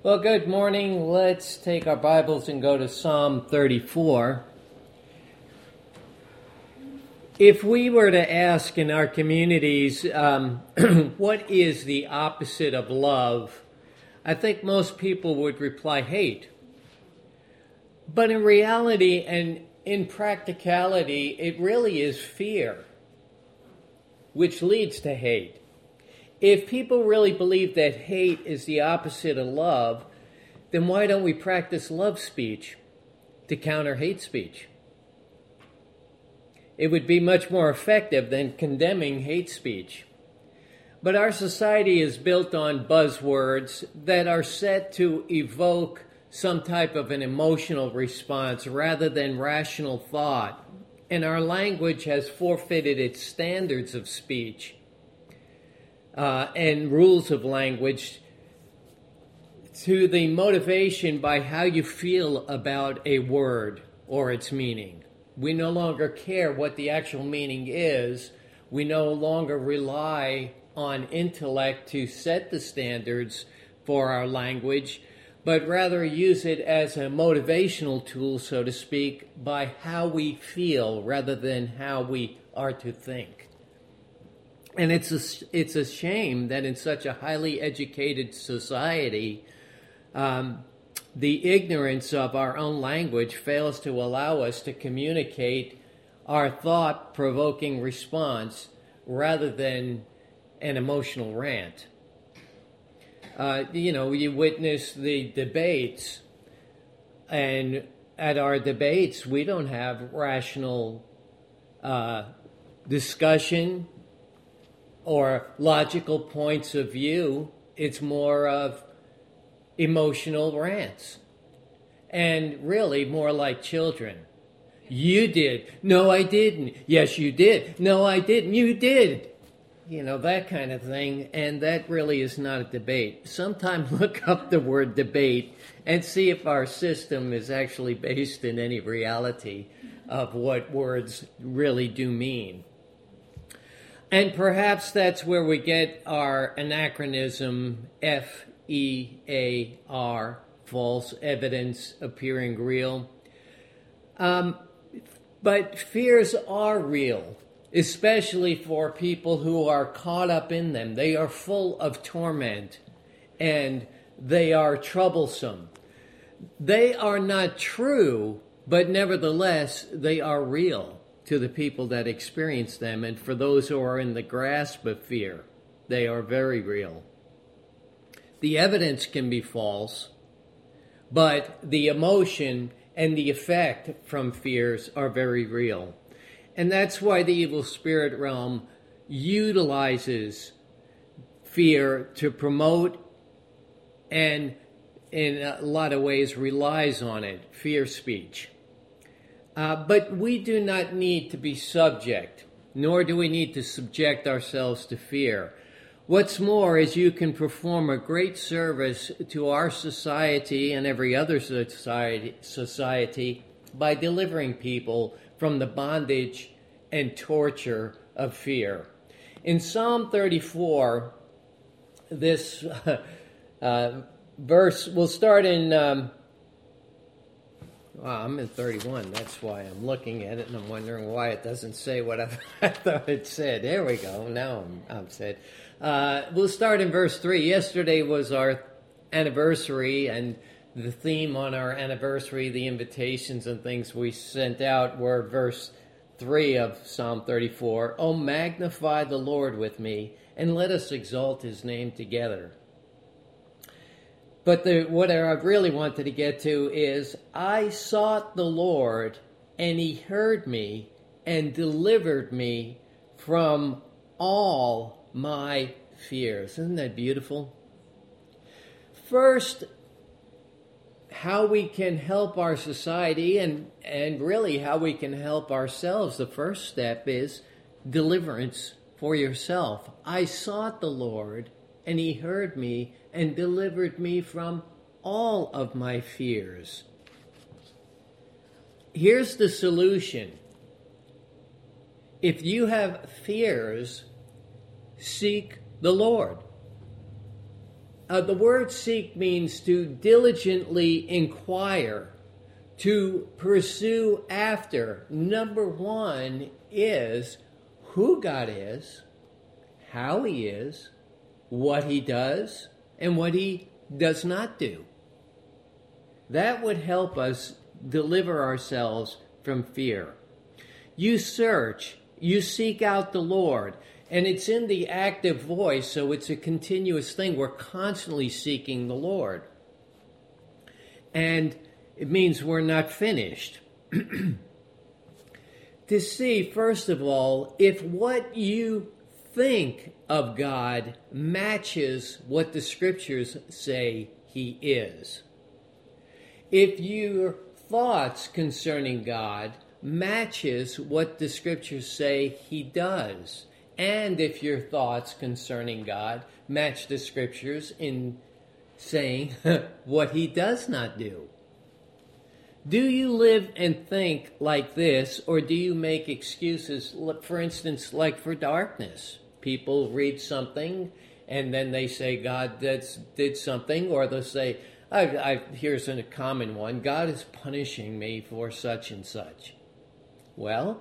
Well, good morning. Let's take our Bibles and go to Psalm 34. If we were to ask in our communities, what is the opposite of love? I think most people would reply hate. But in reality and in practicality, it really is fear, which leads to hate. If people really believe that hate is the opposite of love, then why don't we practice love speech to counter hate speech? It would be much more effective than condemning hate speech. But our society is built on buzzwords that are set to evoke some type of an emotional response rather than rational thought. And our language has forfeited its standards of speech and rules of language to the motivation by how you feel about a word or its meaning. We no longer care what the actual meaning is. We no longer rely on intellect to set the standards for our language, but rather use it as a motivational tool, so to speak, by how we feel rather than how we are to think. And it's a shame that in such a highly educated society, the ignorance of our own language fails to allow us to communicate our thought-provoking response rather than an emotional rant. You witness the debates, and at our debates, we don't have rational discussion or logical points of view. It's more of emotional rants. And really more like children. You did. No, I didn't. Yes, you did. No, I didn't. You did. That kind of thing. And that really is not a debate. Sometime look up the word debate and see if our system is actually based in any reality of what words really do mean. And perhaps that's where we get our anachronism, FEAR, false evidence appearing real. But fears are real, especially for people who are caught up in them. They are full of torment and they are troublesome. They are not true, but nevertheless, they are real to the people that experience them. And for those who are in the grasp of fear, they are very real. The evidence can be false, but the emotion and the effect from fears are very real. And that's why the evil spirit realm utilizes fear to promote and in a lot of ways relies on it, fear speech. But we do not need to be subject, nor do we need to subject ourselves to fear. What's more is you can perform a great service to our society and every other society by delivering people from the bondage and torture of fear. In Psalm 34, this verse, we'll start in... I'm in 31. That's why I'm looking at it, and I'm wondering why it doesn't say what I thought it said. There we go. Now I'm said. We'll start in verse 3. Yesterday was our anniversary, and the theme on our anniversary, the invitations and things we sent out were verse 3 of Psalm 34. Oh, magnify the Lord with me, and let us exalt his name together. But what I really wanted to get to is, I sought the Lord, and he heard me and delivered me from all my fears. Isn't that beautiful? First, how we can help our society and really how we can help ourselves. The first step is deliverance for yourself. I sought the Lord, and he heard me and delivered me from all of my fears. Here's the solution. If you have fears, seek the Lord. The word seek means to diligently inquire, to pursue after. Number one is who God is, how he is, what he does, and what he does not do. That would help us deliver ourselves from fear. You search, you seek out the Lord, and it's in the active voice, so it's a continuous thing. We're constantly seeking the Lord. And it means we're not finished. To see, first of all, if what you think of God matches what the scriptures say he is. If your thoughts concerning God matches what the scriptures say he does, and if your thoughts concerning God match the scriptures in saying what he does not do. Do you live and think like this, or do you make excuses, for instance, like for darkness? People read something, and then they say God did something, or they'll say, here's a common one, God is punishing me for such and such. Well,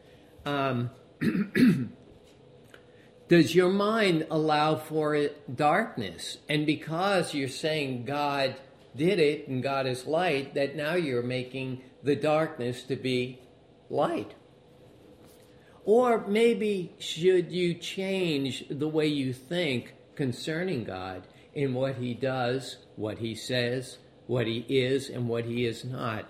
does your mind allow for darkness? And because you're saying God did it and God is light, that now you're making the darkness to be light. Or maybe should you change the way you think concerning God in what he does, what he says, what he is, and what he is not?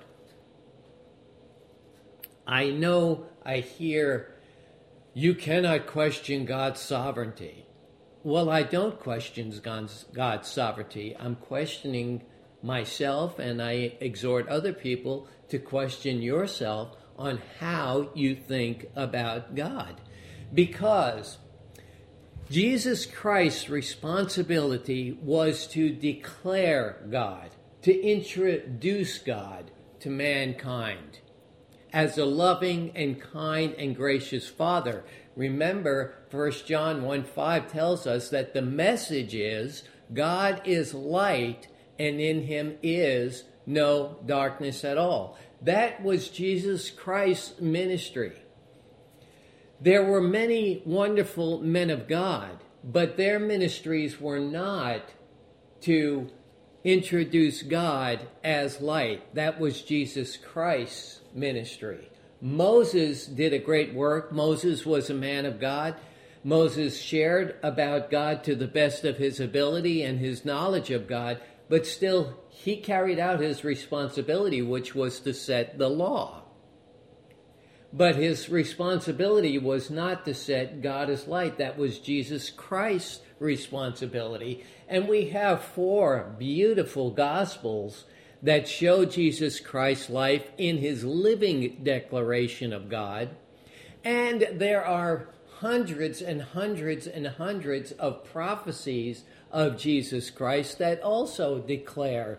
I know I hear you cannot question God's sovereignty. Well, I don't question God's sovereignty. I'm questioning myself, and I exhort other people to question yourself on how you think about God. Because Jesus Christ's responsibility was to declare God, to introduce God to mankind as a loving and kind and gracious Father. Remember, 1 John 1:5 tells us that the message is God is light, and in him is no darkness at all. That was Jesus Christ's ministry. There were many wonderful men of God, but their ministries were not to introduce God as light. That was Jesus Christ's ministry. Moses did a great work. Moses was a man of God. Moses shared about God to the best of his ability and his knowledge of God, but still he carried out his responsibility, which was to set the law. But his responsibility was not to set God as light. That was Jesus Christ's responsibility. And we have 4 beautiful Gospels that show Jesus Christ's life in his living declaration of God. And there are hundreds and hundreds and hundreds of prophecies of Jesus Christ that also declare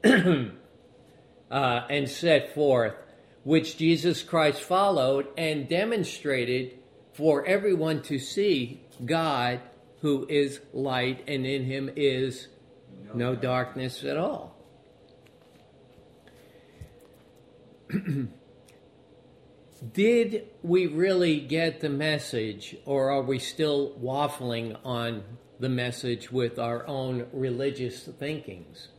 and set forth, which Jesus Christ followed and demonstrated for everyone to see God, who is light, and in him is no darkness at all. Did we really get the message, or are we still waffling on the message with our own religious thinkings?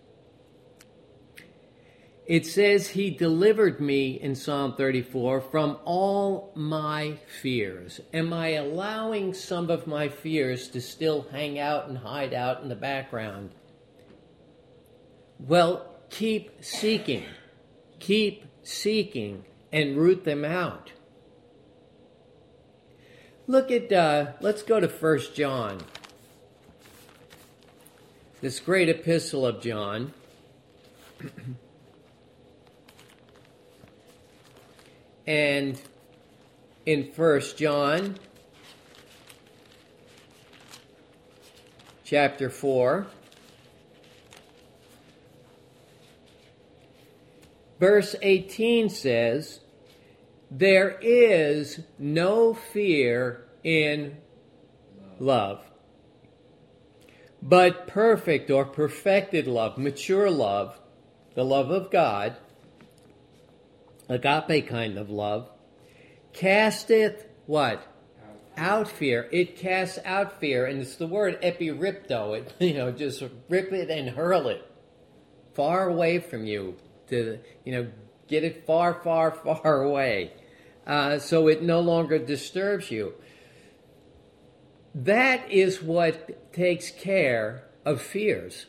It says he delivered me in Psalm 34 from all my fears. Am I allowing some of my fears to still hang out and hide out in the background? Well, keep seeking and root them out. Look at, let's go to 1 John. This great epistle of John. And in 1 John chapter 4, verse 18 says, there is no fear in love, But perfect or perfected love, mature love, the love of God, agape kind of love, casteth what? Out fear. It casts out fear, and it's the word epiripto. It, just rip it and hurl it far away from you to, get it far, far, far away, so it no longer disturbs you. That is what takes care of fears.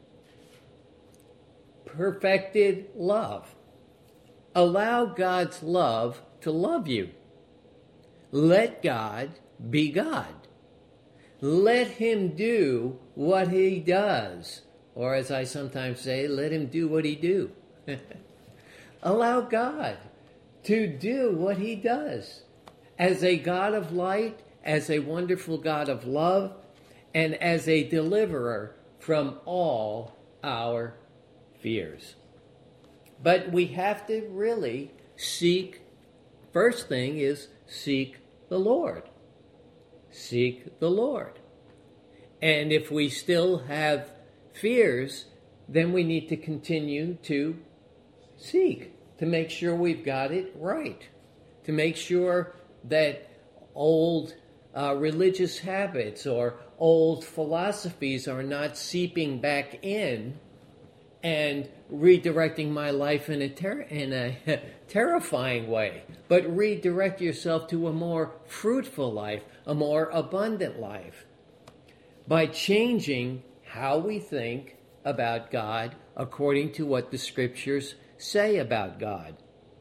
Perfected love. Allow God's love to love you. Let God be God. Let him do what he does. Or as I sometimes say, let him do what he do. Allow God to do what he does. As a God of light, as a wonderful God of love, and as a deliverer from all our fears. But we have to really seek, first thing is seek the Lord. Seek the Lord. And if we still have fears, then we need to continue to seek, to make sure we've got it right, to make sure that old religious habits or old philosophies are not seeping back in and redirecting my life in a terrifying way, but redirect yourself to a more fruitful life, a more abundant life, by changing how we think about God according to what the Scriptures say about God.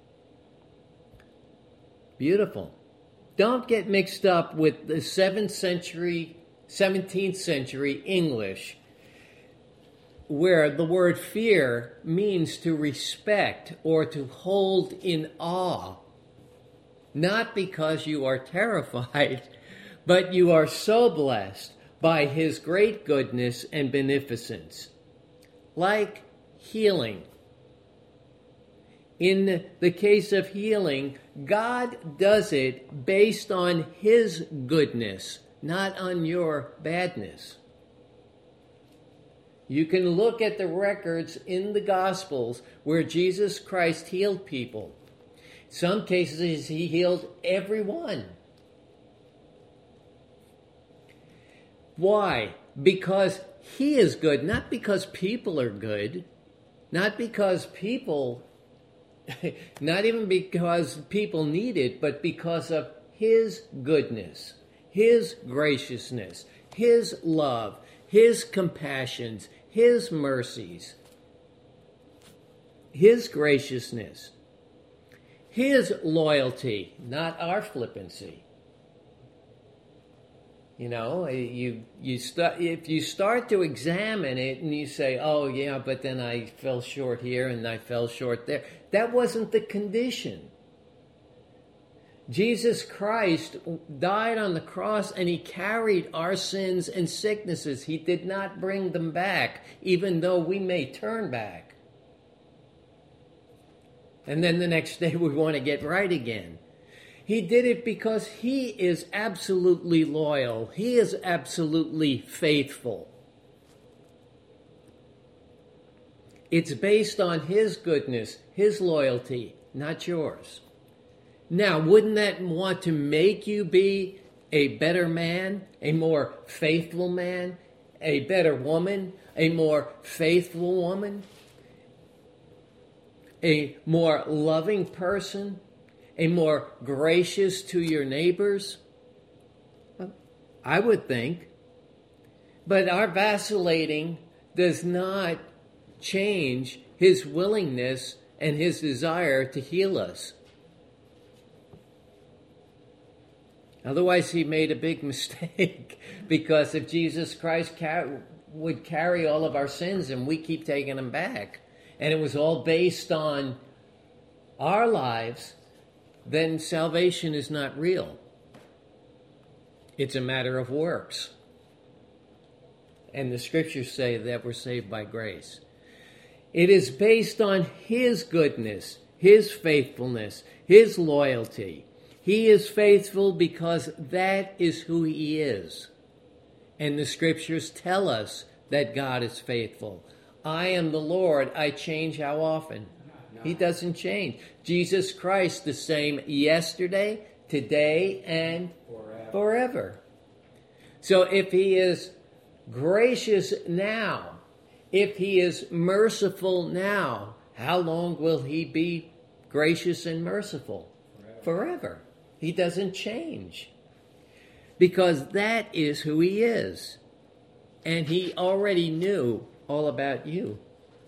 Beautiful. Don't get mixed up with the 17th century English, where the word fear means to respect or to hold in awe, not because you are terrified, but you are so blessed by his great goodness and beneficence. Like healing. In the case of healing, God does it based on his goodness, not on your badness. You can look at the records in the Gospels where Jesus Christ healed people. In some cases, he healed everyone. Why? Because he is good, not because people are good, not because people, not even because people need it, but because of his goodness, his graciousness, his love, his compassions, his mercies, his graciousness, his loyalty, not our flippancy. If you start to examine it and you say, oh yeah, but then I fell short here and I fell short there. That wasn't the condition. Jesus Christ died on the cross and he carried our sins and sicknesses. He did not bring them back, even though we may turn back. And then the next day we want to get right again. He did it because he is absolutely loyal. He is absolutely faithful. It's based on his goodness, his loyalty, not yours. Now, wouldn't that want to make you be a better man, a more faithful man, a better woman, a more faithful woman, a more loving person, a more gracious to your neighbors? I would think. But our vacillating does not change his willingness and his desire to heal us. Otherwise, he made a big mistake, because if Jesus Christ would carry all of our sins and we keep taking them back, and it was all based on our lives, then salvation is not real. It's a matter of works. And the Scriptures say that we're saved by grace. It is based on his goodness, his faithfulness, his loyalty. He is faithful because that is who he is. And the scriptures tell us that God is faithful. I am the Lord. I change how often? He doesn't change. Jesus Christ, the same yesterday, today, and forever. So if he is gracious now, if he is merciful now, how long will he be gracious and merciful? Forever. He doesn't change. Because that is who he is. And he already knew all about you.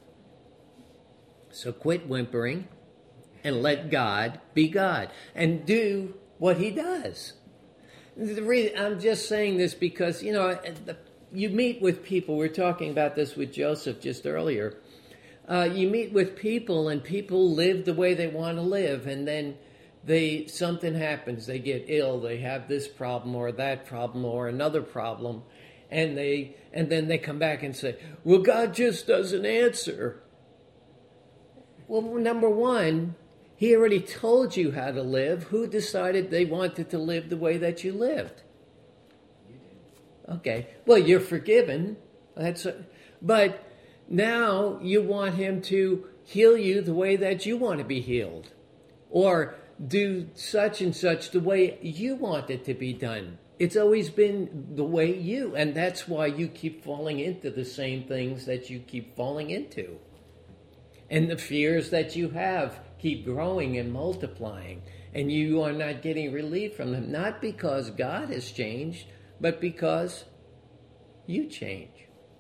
So quit whimpering and let God be God. And do what he does. I'm just saying this because, you meet with people. We were talking about this with Joseph just earlier. You meet with people and people live the way they want to live. And then something happens. They get ill. They have this problem or that problem or another problem. And then they come back and say, well, God just doesn't answer. Well, number one, he already told you how to live. Who decided they wanted to live the way that you lived? You did. Okay. Well, you're forgiven. But now you want him to heal you the way that you want to be healed. Or do such and such the way you want it to be done. It's always been the way you, and that's why you keep falling into the same things that you keep falling into. And the fears that you have keep growing and multiplying, and you are not getting relief from them, not because God has changed, but because you change.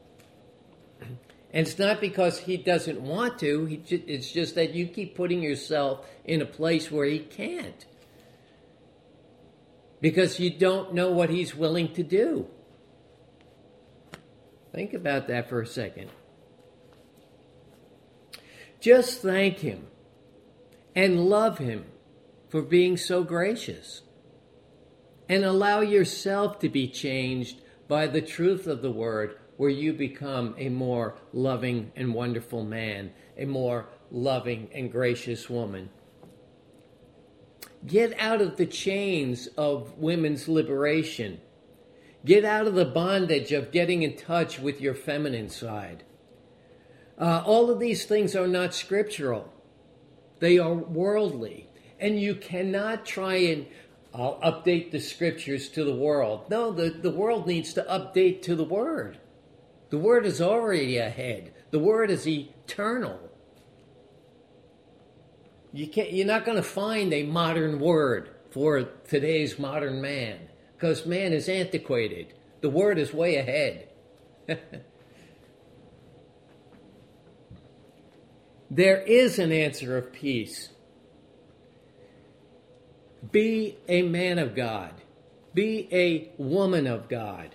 And it's not because he doesn't want to, it's just that you keep putting yourself in a place where he can't. Because you don't know what he's willing to do. Think about that for a second. Just thank him and love him for being so gracious. And allow yourself to be changed by the truth of the word, where you become a more loving and wonderful man, a more loving and gracious woman. Get out of the chains of women's liberation. Get out of the bondage of getting in touch with your feminine side. All of these things are not scriptural. They are worldly. And you cannot try and update the scriptures to the world. No, the world needs to update to the Word. The Word is already ahead. The Word is eternal. You're not going to find a modern word for today's modern man, because man is antiquated. The Word is way ahead. There is an answer of peace. Be a man of God. Be a woman of God.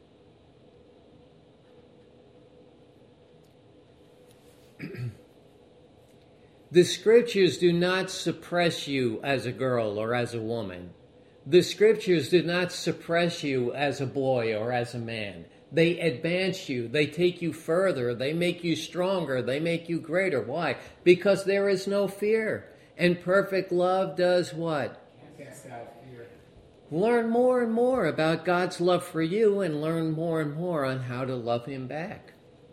The scriptures do not suppress you as a girl or as a woman. The scriptures do not suppress you as a boy or as a man. They advance you. They take you further. They make you stronger. They make you greater. Why? Because there is no fear. And perfect love does what? Cast out fear. Learn more and more about God's love for you, and learn more and more on how to love him back.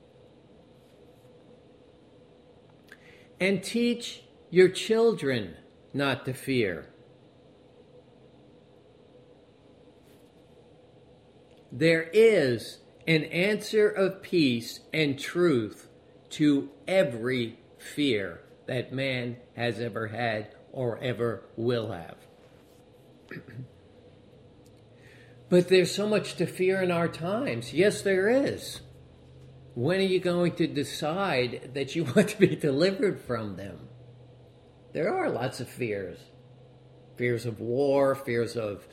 And teach your children not to fear. There is an answer of peace and truth to every fear that man has ever had or ever will have. But there's so much to fear in our times. Yes, there is. When are you going to decide that you want to be delivered from them? There are lots of fears. Fears of war, fears of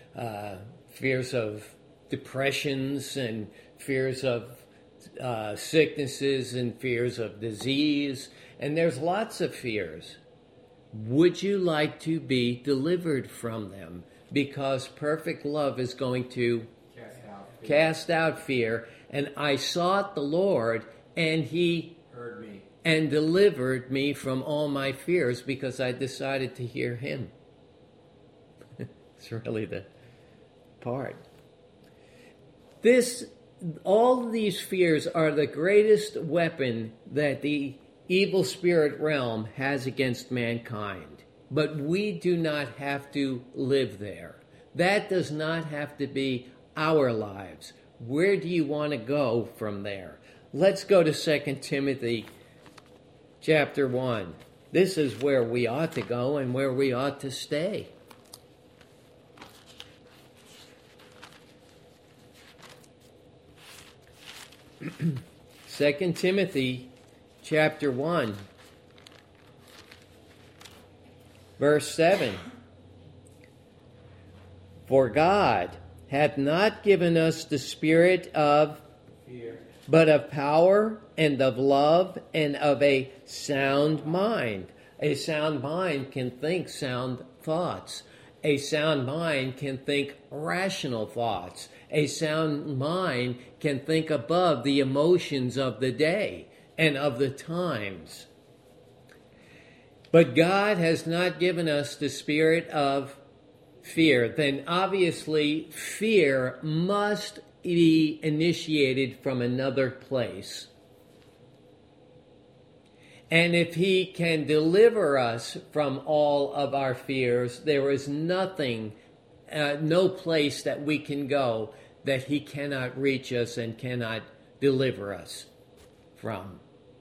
depressions, and fears of sicknesses, and fears of disease. And there's lots of fears. Would you like to be delivered from them? Because perfect love is going to cast out fear. And I sought the Lord, and he heard me and delivered me from all my fears, because I decided to hear him. It's really the part. All these fears are the greatest weapon that the evil spirit realm has against mankind. But we do not have to live there. That does not have to be our lives. Where do you want to go from there? Let's go to 2 Timothy chapter 1. This is where we ought to go and where we ought to stay. 2 Timothy chapter 1, verse 7. For God hath not given us the spirit of fear, but of power and of love and of a sound mind. A sound mind can think sound thoughts. A sound mind can think rational thoughts. A sound mind can think above the emotions of the day and of the times. But God has not given us the spirit of fear. Then obviously fear must be initiated from another place. And if he can deliver us from all of our fears, there is nothing, no place that we can go that he cannot reach us and cannot deliver us from.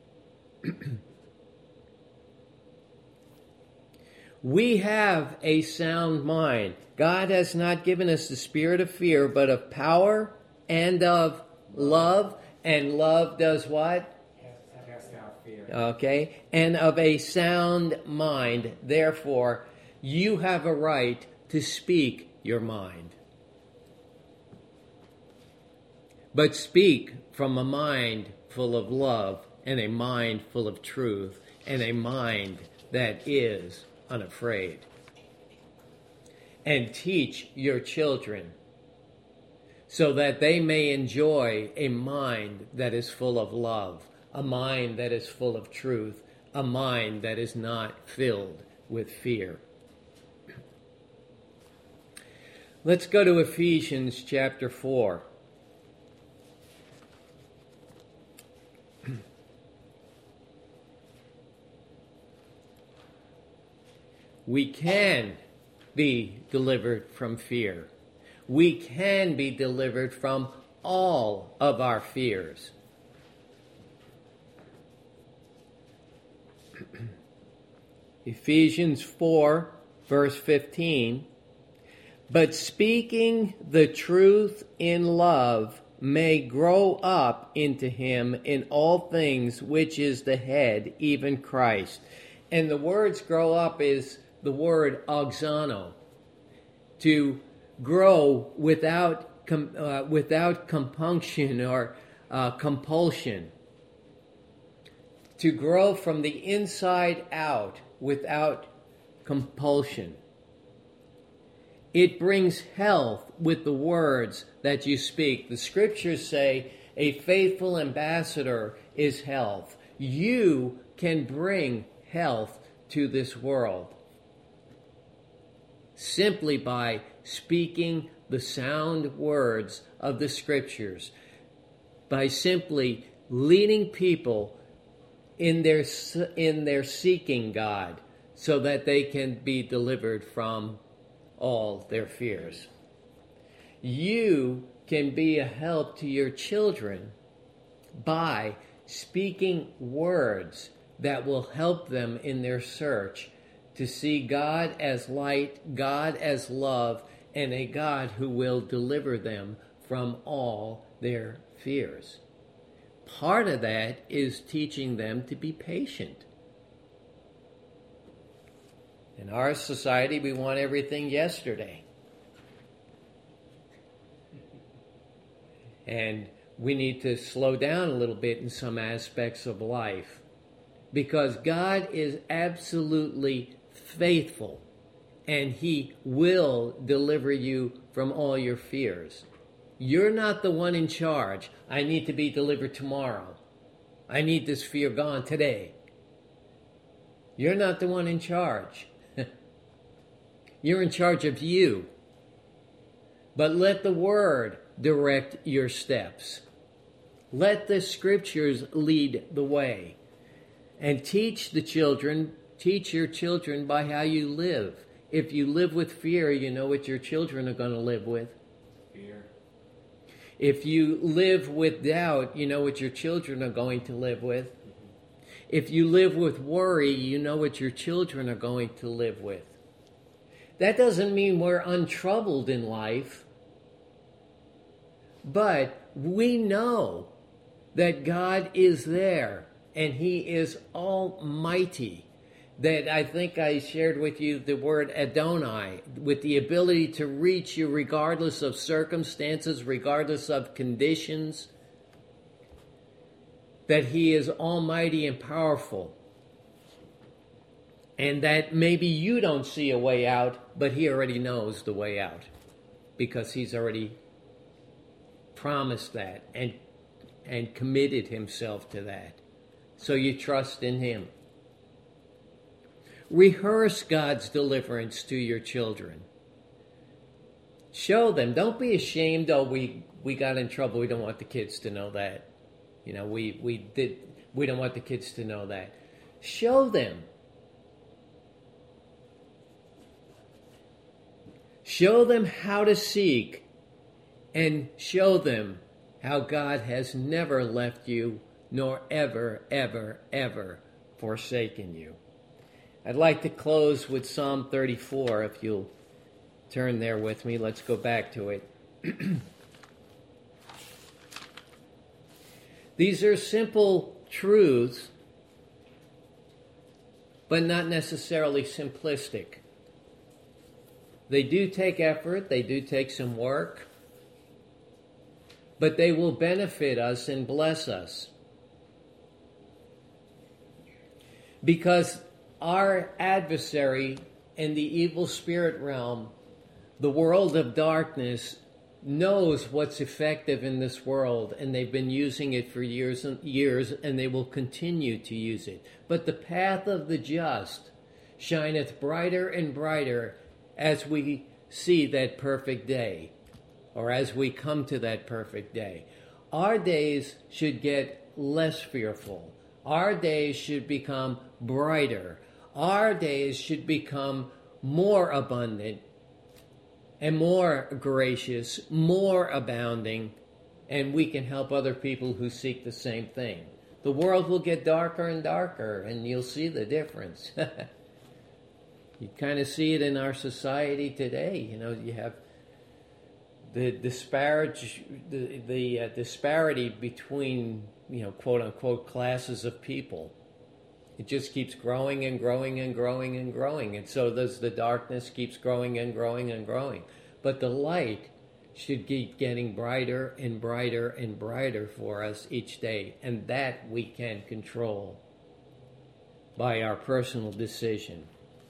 We have a sound mind. God has not given us the spirit of fear, but of power and of love. And love does what? Cast out fear. Okay. And of a sound mind. Therefore, you have a right to speak your mind. But speak from a mind full of love and a mind full of truth and a mind that is unafraid. And teach your children so that they may enjoy a mind that is full of love, a mind that is full of truth, a mind that is not filled with fear. Let's go to Ephesians chapter 4. We can be delivered from fear. We can be delivered from all of our fears. Ephesians 4, verse 15. But speaking the truth in love may grow up into him in all things, which is the head, even Christ. And the words grow up is the word auxano, to grow without compunction or compulsion, to grow from the inside out without compulsion. It brings health with the words that you speak. The scriptures say a faithful ambassador is health. You can bring health to this world simply by speaking the sound words of the scriptures, by simply leading people in their seeking God so that they can be delivered from all their fears. You can be a help to your children by speaking words that will help them in their search to see God as light, God as love, and a God who will deliver them from all their fears. Part of that is teaching them to be patient. In our society, we want everything yesterday. And we need to slow down a little bit in some aspects of life, because God is absolutely faithful, and he will deliver you from all your fears. You're not the one in charge. I need to be delivered tomorrow. I need this fear gone today. You're not the one in charge. You're in charge of you. But let the word direct your steps. Let the scriptures lead the way. And teach your children by how you live. If you live with fear, you know what your children are going to live with. Fear. If you live with doubt, you know what your children are going to live with. If you live with worry, you know what your children are going to live with. That doesn't mean we're untroubled in life, but we know that God is there and He is almighty. That I think I shared with you the word Adonai, with the ability to reach you regardless of circumstances, regardless of conditions. That He is almighty and powerful. And that maybe you don't see a way out, but He already knows the way out. Because He's already promised that and committed Himself to that. So you trust in Him. Rehearse God's deliverance to your children. Show them. Don't be ashamed. Oh, we got in trouble. We don't want the kids to know that. You know, we don't want the kids to know that. Show them. Show them how to seek, and show them how God has never left you, nor ever, ever, ever forsaken you. I'd like to close with Psalm 34, if you'll turn there with me. Let's go back to it. These are simple truths, but not necessarily simplistic. They do take effort, they do take some work, but they will benefit us and bless us. Because our adversary in the evil spirit realm, the world of darkness, knows what's effective in this world, and they've been using it for years and years, and they will continue to use it. But the path of the just shineth brighter and brighter as we see that perfect day, or as we come to that perfect day. Our days should get less fearful. Our days should become brighter. Our days should become more abundant and more gracious, more abounding, and we can help other people who seek the same thing. The world will get darker and darker, and you'll see the difference. You kind of see it in our society today. You know, you have the disparity between, you know, quote unquote classes of people. It just keeps growing and growing and growing and growing. And so does the darkness, keeps growing and growing and growing. But the light should keep getting brighter and brighter and brighter for us each day. And that we can control by our personal decision.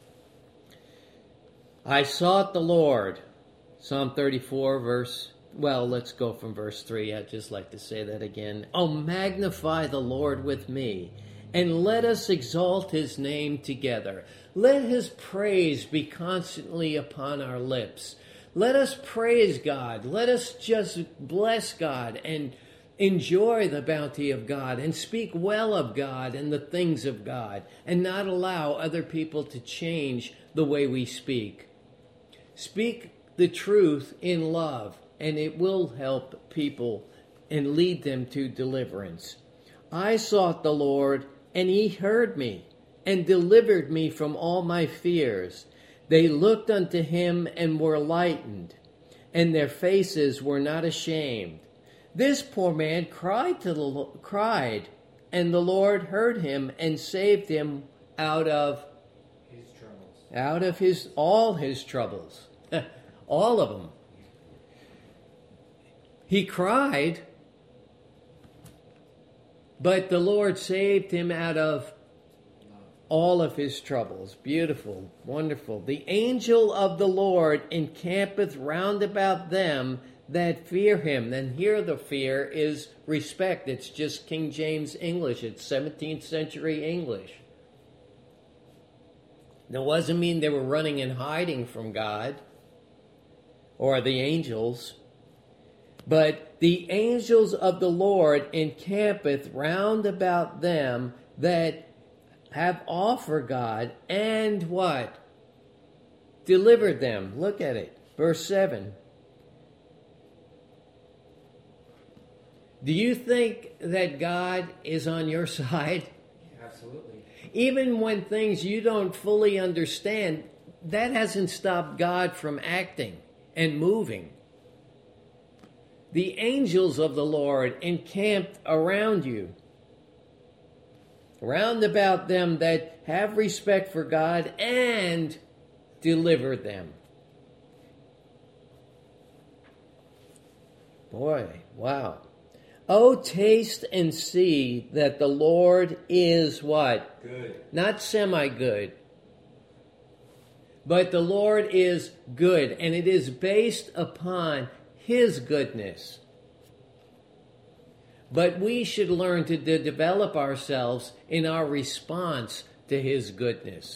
I sought the Lord. Psalm 34 let's go from verse 3. I'd just like to say that again. Oh, magnify the Lord with me, and let us exalt His name together. Let His praise be constantly upon our lips. Let us praise God. Let us just bless God and enjoy the bounty of God and speak well of God and the things of God, and not allow other people to change the way we speak. Speak the truth in love, and it will help people and lead them to deliverance. I sought the Lord, and He heard me, and delivered me from all my fears. They looked unto Him and were lightened, and their faces were not ashamed. This poor man cried, and the Lord heard him and saved him out of His troubles. All his troubles. All of them. He cried, but the Lord saved him out of all of his troubles. Beautiful, wonderful. The angel of the Lord encampeth round about them that fear Him. And here the fear is respect. It's just King James English. It's 17th century English. That doesn't mean they were running and hiding from God or the angels. But the angels of the Lord encampeth round about them that have awe for God, and what? Delivered them. Look at it. Verse 7. Do you think that God is on your side? Absolutely. Even when things you don't fully understand, that hasn't stopped God from acting and moving. The angels of the Lord encamped around you, round about them that have respect for God, and deliver them. Boy, wow. Oh, taste and see that the Lord is what? Good. Not semi-good. But the Lord is good, and it is based upon His goodness. But we should learn to develop ourselves in our response to His goodness.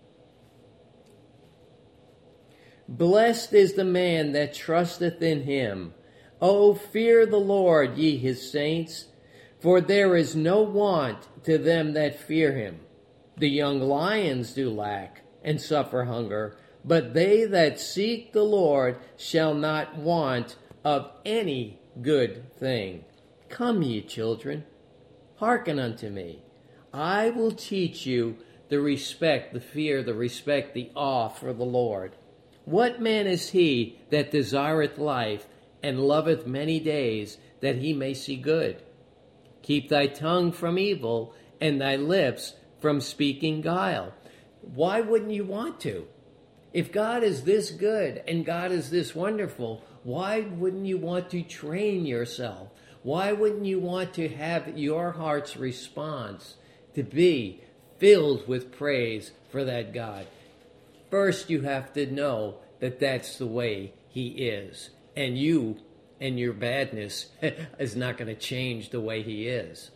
Blessed is the man that trusteth in Him. O fear the Lord, ye His saints, for there is no want to them that fear Him. The young lions do lack and suffer hunger, but they that seek the Lord shall not want of any good thing. Come, ye children, hearken unto me. I will teach you the respect, the fear, the respect, the awe for the Lord. What man is he that desireth life and loveth many days, that he may see good? Keep thy tongue from evil and thy lips from speaking guile. Why wouldn't you want to? If God is this good and God is this wonderful, why wouldn't you want to train yourself? Why wouldn't you want to have your heart's response to be filled with praise for that God? First, you have to know that that's the way He is. And you and your badness is not going to change the way He is.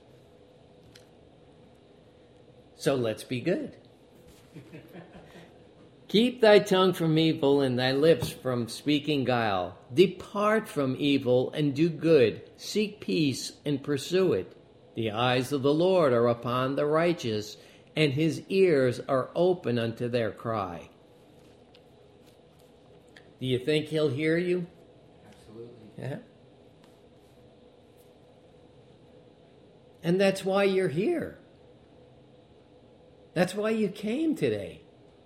So let's be good. Keep thy tongue from evil and thy lips from speaking guile. Depart from evil and do good. Seek peace and pursue it. The eyes of the Lord are upon the righteous, and His ears are open unto their cry. Do you think He'll hear you? Absolutely. Yeah. And that's why you're here. That's why you came today.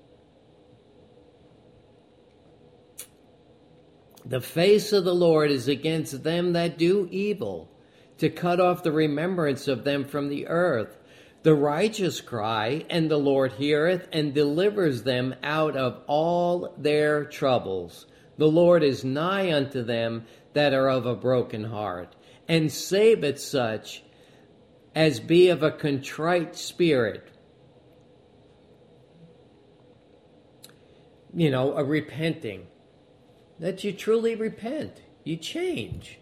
The face of the Lord is against them that do evil, to cut off the remembrance of them from the earth. The righteous cry, and the Lord heareth, and delivers them out of all their troubles. The Lord is nigh unto them that are of a broken heart, and saveth such as be of a contrite spirit. A repenting. That you truly repent. You change.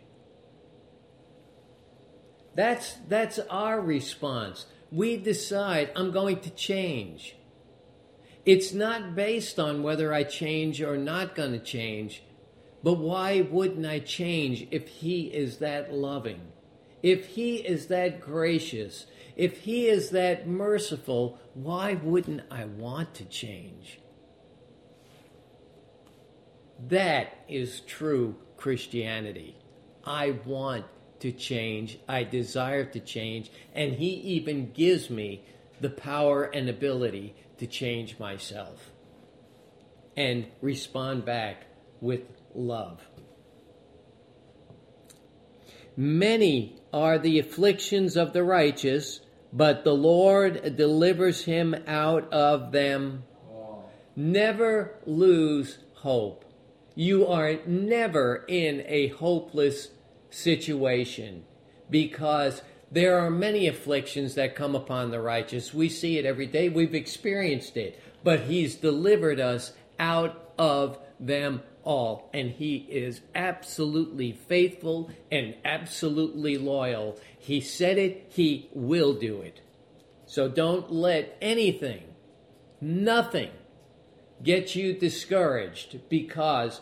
That's our response. We decide, I'm going to change. It's not based on whether I change or not going to change. But why wouldn't I change if He is that loving? If He is that gracious? If He is that merciful? Why wouldn't I want to change? That is true Christianity. I want to change. I desire to change. And He even gives me the power and ability to change myself and respond back with love. Many are the afflictions of the righteous, but the Lord delivers him out of them. Oh. Never lose hope. You are never in a hopeless situation, because there are many afflictions that come upon the righteous. We see it every day. We've experienced it. But He's delivered us out of them all. And He is absolutely faithful and absolutely loyal. He said it, He will do it. So don't let anything, nothing, get you discouraged because